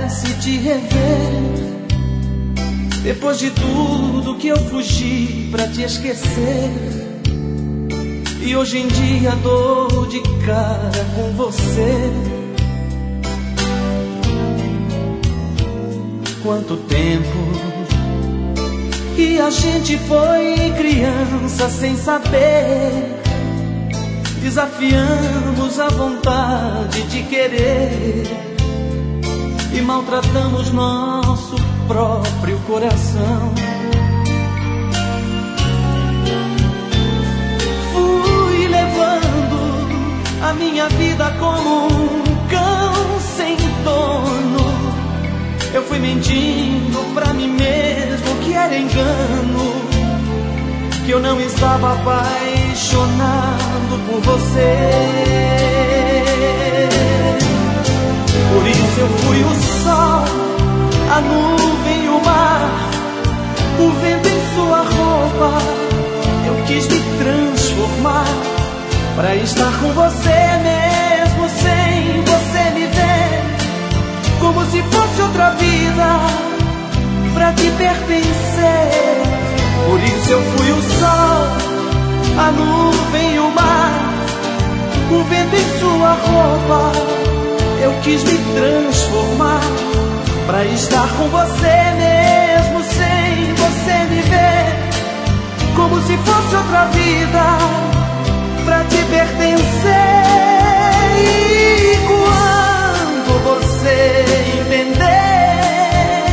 pudesse te rever, depois de tudo que eu fugi pra te esquecer. E hoje em dia dou de cara com você. Quanto tempo que a gente foi criança sem saber, desafiamos a vontade de querer e maltratamos nosso próprio coração. Fui levando a minha vida como um cão sem dono. Eu fui mentindo pra mim mesmo que era engano, que eu não estava apaixonado por você. Por isso eu fui o sol, a nuvem e o mar, o vento em sua roupa. Eu quis me transformar pra estar com você mesmo sem você me ver, como se fosse outra vida pra te pertencer. Por isso eu fui o sol, a nuvem e o mar, o vento em sua roupa. Eu quis me transformar pra estar com você mesmo sem você me ver, como se fosse outra vida pra te pertencer. E quando você entender,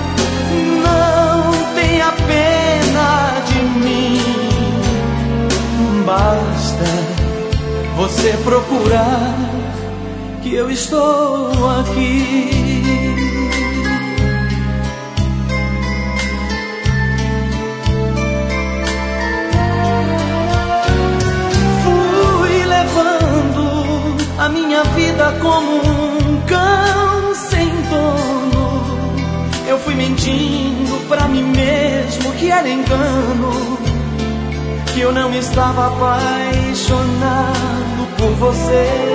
não tenha pena de mim, basta você procurar que eu estou aqui. Fui levando a minha vida como um cão sem dono. Eu fui mentindo pra mim mesmo que era engano, que eu não estava apaixonado por você.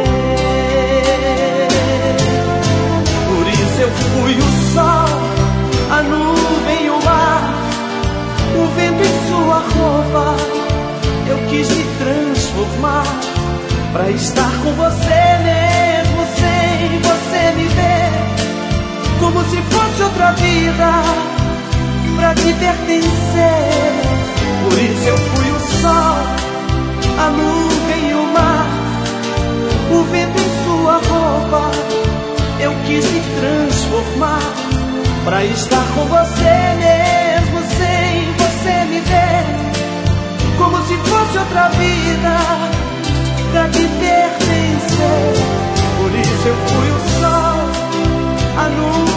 Por isso eu fui o sol, a nuvem e o mar, o vento em sua roupa. Eu quis me transformar pra estar com você mesmo sem você me ver, como se fosse outra vida pra te pertencer. Por isso eu fui o sol, a nuvem e o mar, o vento em sua roupa. Eu quis me transformar pra estar com você mesmo sem você me ver, como se fosse outra vida pra te pertencer. Por isso eu fui o sol, a nuvem